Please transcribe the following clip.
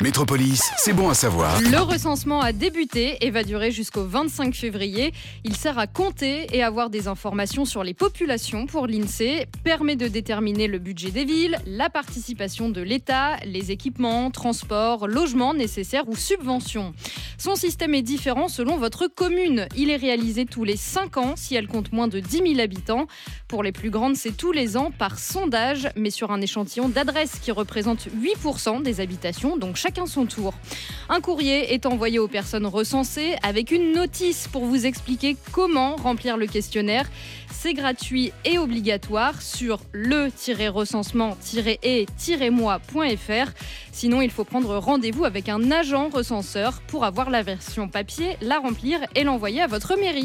Métropolis, c'est bon à savoir. Le recensement a débuté et va durer jusqu'au 25 février. Il sert à compter et avoir des informations sur les populations pour l'INSEE, permet de déterminer le budget des villes, la participation de l'État, les équipements, transports, logements nécessaires ou subventions. Son système est différent selon votre commune. Il est réalisé tous les 5 ans si elle compte moins de 10 000 habitants. Pour les plus grandes, c'est tous les ans par sondage, mais sur un échantillon d'adresses qui représente 8% des habitations, donc chacun son tour. Un courrier est envoyé aux personnes recensées avec une notice pour vous expliquer comment remplir le questionnaire. C'est gratuit et obligatoire sur le-recensement-et-moi.fr. Sinon, il faut prendre rendez-vous avec un agent recenseur pour avoir la version papier, la remplir et l'envoyer à votre mairie.